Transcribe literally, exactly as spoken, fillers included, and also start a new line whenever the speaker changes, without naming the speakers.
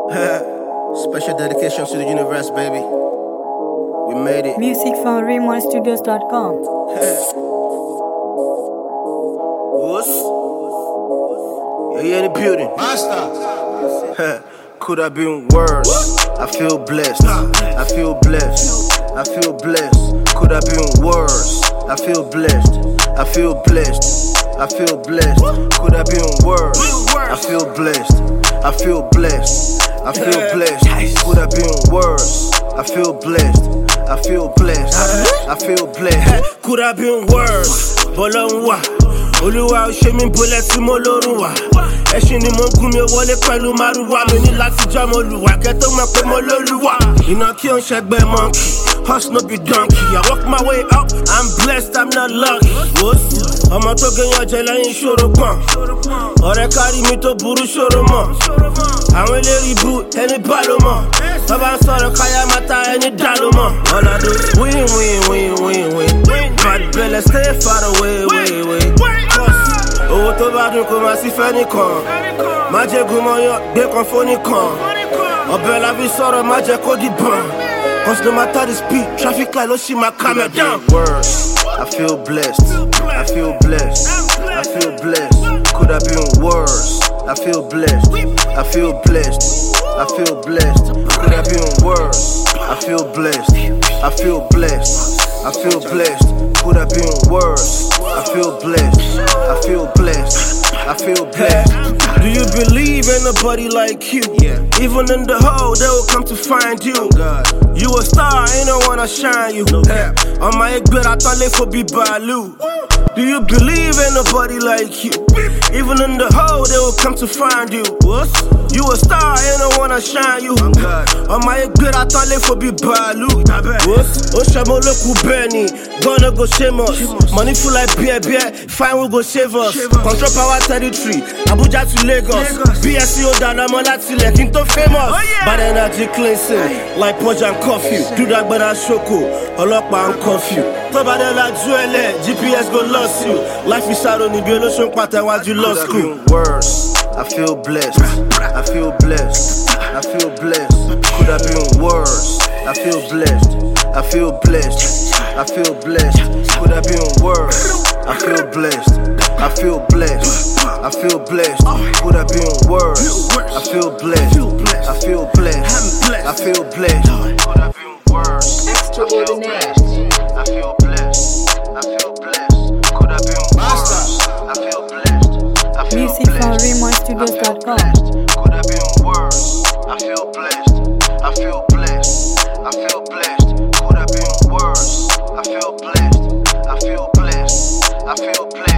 Special dedication to the universe, baby. We made it.
Music from Raymond Studios dot com.
What's? Yeah, you in the building.
Master.
Could have been worse. I feel blessed. I feel blessed. I feel blessed. Could have been worse. I feel blessed. I feel blessed. I feel blessed. Could have been worse. I feel blessed. I feel blessed. I feel blessed. Could have been worse. I feel blessed. I feel blessed. I feel blessed. Could have been worse. Bolonwa. Olúwa ó ṣe mí bólẹ̀ tí mo lórun wá. Ẹṣin ni mo gún mi wọlé pẹ̀lú márùwá. Mi ní láti jọ́ mo lùwà kẹ́ tó mọ̀ pé mo lólúwà. Iná kí ó ń ṣẹgbẹ́ monkey. Hustle no be donkey. I walk my way up. I'm blessed, I'm not lucky. Ọmọ tó gẹ̀yàn jẹ lẹ́yìn ìṣòro kan. Ọ̀rẹ́ kárí mi tó burú ṣòro mọ̀. Àwọn eléri bu ẹni bá ló mọ̀. Bàbá ń sọ̀rọ̀ káyà máa ta ẹni dá ló mọ̀. All I do is win, win, win, win, win. Bad belle stay far away, way, way. Owó tó bá dùn kò máa sí fẹ́ nìkan. Má jẹ́ gúnmọ́yán gbé kan fún nìkan. Ọbẹ̀ la fi sọ̀rọ̀ má jẹ́ kó dìbọn. Cause no matter the speed, traffic light, don't see my camera down. Worse, I feel blessed. I feel blessed. I feel blessed. Could have been worse. I feel blessed. I feel blessed. I feel blessed. Could have been worse. I feel blessed. I feel blessed. I feel blessed. Could have been worse. I feel blessed. I feel blessed. I feel blessed. Do you believe in nobody like you? Yeah. Even in the hole, they will come to find you. Oh God. You a star, ain't no one to shine you. No yeah. On my egg, I thought they for be Balu. Do you believe in nobody like you? Even in the hole, they will come to find you. What? You a star, ain't no one to shine you. Oh God. On my egg, I thought they for be Balu. What? Oshamo loku Benny, gonna go shame us. Money full like beer, beer, fine will go save us. Control power territory, Abuja to Lagos. B S C O down, I'm on that select, into famous. Bad energy cleansing, like Pudge and coffee. Do that, but I shoko, Olokpa and curfew. Tobade like Joelle, G P S go lost you. Life is sad on the biological pattern while you lost school. Worse, I feel blessed. I feel blessed. I feel blessed. Could have been worse. I feel blessed. I feel blessed. I feel blessed. Could have been worse. I feel blessed. I feel blessed. I feel blessed. Could have been worse. I feel blessed. I feel blessed. I feel blessed. Could have been worse.
Extraordinaire.
I feel blessed. I feel blessed. Could have been worse. I feel blessed. I feel
Music from Raymond Studios dot com.
Could have been worse. I feel blessed. I feel blessed. I feel blessed. Could have been worse. I feel blessed. I feel blessed. I feel blessed.